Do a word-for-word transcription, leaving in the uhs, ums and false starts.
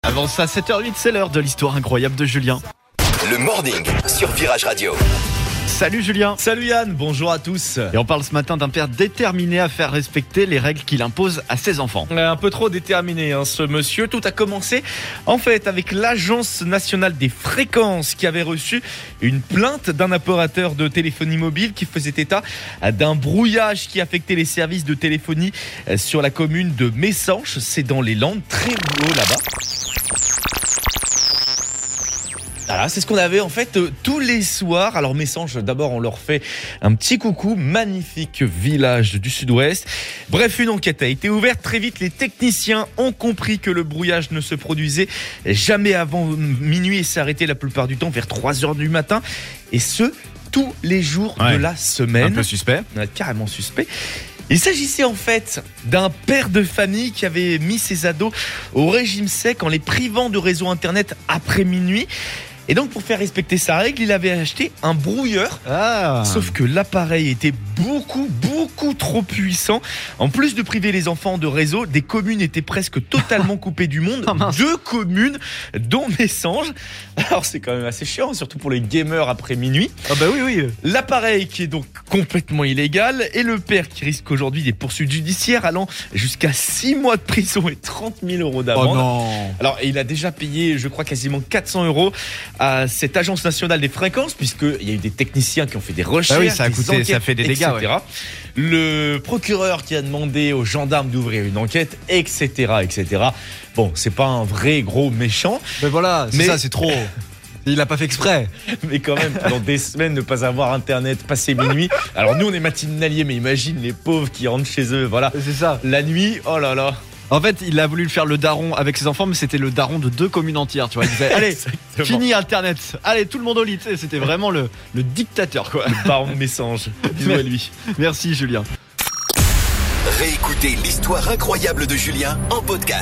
Avant ça, sept heures huit, c'est l'heure de l'histoire incroyable de Julien. Le morning sur Virage Radio. Salut Julien. Salut Yann, bonjour à tous. Et on parle ce matin d'un père déterminé à faire respecter les règles qu'il impose à ses enfants. Un peu trop déterminé hein, ce monsieur. Tout a commencé en fait avec l'Agence nationale des fréquences qui avait reçu une plainte d'un opérateur de téléphonie mobile qui faisait état d'un brouillage qui affectait les services de téléphonie sur la commune de Messanges. C'est dans les Landes, très haut là-bas. Voilà, c'est ce qu'on avait en fait euh, tous les soirs. Alors Messanges, d'abord on leur fait un petit coucou, magnifique village du sud-ouest. Bref, une enquête a été ouverte. Très vite, les techniciens ont compris que le brouillage ne se produisait jamais avant minuit et s'arrêtait la plupart du temps vers trois heures du matin. Et ce, tous les jours Ouais. de la semaine. Un peu suspect. Ouais, carrément suspect. Il s'agissait en fait d'un père de famille qui avait mis ses ados au régime sec en les privant de réseau internet après minuit. Et donc pour faire respecter sa règle, il avait acheté un brouilleur. Ah. Sauf que l'appareil était beaucoup, beaucoup trop puissant. En plus de priver les enfants de réseau, des communes étaient presque totalement coupées du monde. Oh mince. Deux communes, dont Messanges. Alors c'est quand même assez chiant, surtout pour les gamers après minuit. Ah bah oui, oui. L'appareil qui est donc complètement illégal et le père qui risque aujourd'hui des poursuites judiciaires allant jusqu'à six mois de prison et trente mille euros Oh d'amende. non. Alors, il a déjà payé, je crois, quasiment quatre cents euros à cette agence nationale des fréquences, puisqu'il y a eu des techniciens qui ont fait des recherches. Ah oui, ça a des coûté, enquêtes, ça fait des dégâts, et cetera. Le procureur qui a demandé aux gendarmes d'ouvrir une enquête, et cetera, et cetera. Bon, c'est pas un vrai gros méchant, Mais voilà, c'est Mais- ça, c'est trop. Il l'a pas fait exprès. mais quand même, dans des semaines, ne pas avoir internet passé minuit. Alors, nous, on est matinaliers, mais imagine les pauvres qui rentrent chez eux, voilà. C'est ça. La nuit, oh là là. En fait, il a voulu le faire le daron avec ses enfants, mais c'était le daron de deux communes entières, tu vois. Il disait, allez, Exactement. fini Internet. Allez, tout le monde au lit. Tu sais, c'était vraiment le, le dictateur, quoi. Baron de Messanges. Bisous à lui. Merci Julien. Réécoutez l'histoire incroyable de Julien en podcast.